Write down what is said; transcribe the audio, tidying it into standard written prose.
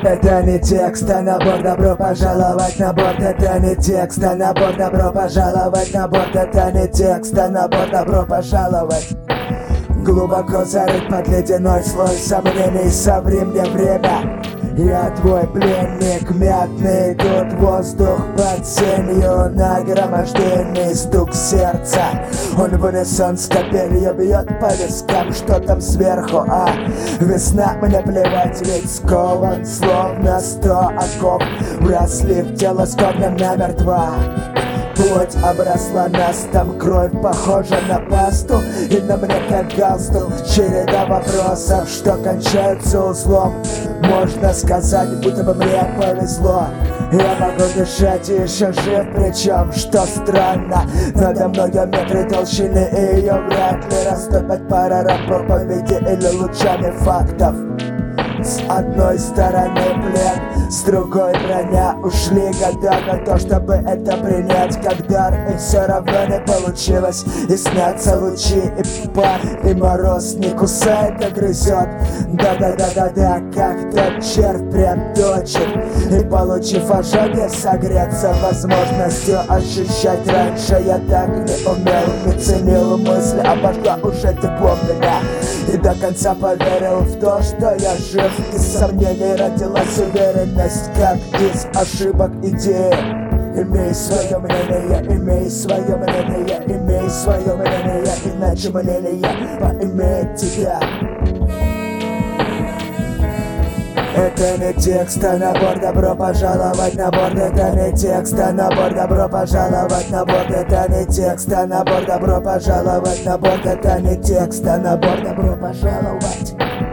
Это не текст, а набор, добро пожаловать на борт. Это не текст, а набор, добро пожаловать на борт. Это не текст, а набор, добро пожаловать. Глубоко зарыт под ледяной слой сомнений, соври мне время. Я твой пленник, мятный тут воздух под сенью, нагроможденный стук сердца. Он в унисон с капелью бьет по вискам, что там сверху, а весна, мне плевать, ведь скован, словно 100 оков, вросли в тело, словно намертво. Плоть обросла настом, кровь похожа на пасту, и на мне как галстук череда вопросов, что кончаются узлом. Можно сказать, будто бы мне повезло. Я могу дышать и еще жив, причем, что странно, надо мной метры толщины, и ее вряд ли растопят пара проповеди или лучами фактов. С одной стороны плен, с другой броня. Ушли года на то, чтобы это принять как дар, и все равно не получилось. И снятся лучи, и пар, и мороз не кусает, а грызет. Да-да-да-да-да, как тот червь прям точит. И получив ожоги, согреться возможностью ощущать. Раньше я так не умел, не ценил мысли, обожгла уже тепло меня. И до конца поверил в то, что я жив. Из сомнений родилась уверенность, как из ошибок идеи. Имей свое мнение, имей свое мнение, имей свое мнение, иначе мнение поимеет тебя. Это не текст, а набор, добро пожаловать на борт. Это не текст, а набор, добро пожаловать на борт. Это не текст, а набор, добро пожаловать на борт. Это не текст, а набор, добро пожаловать.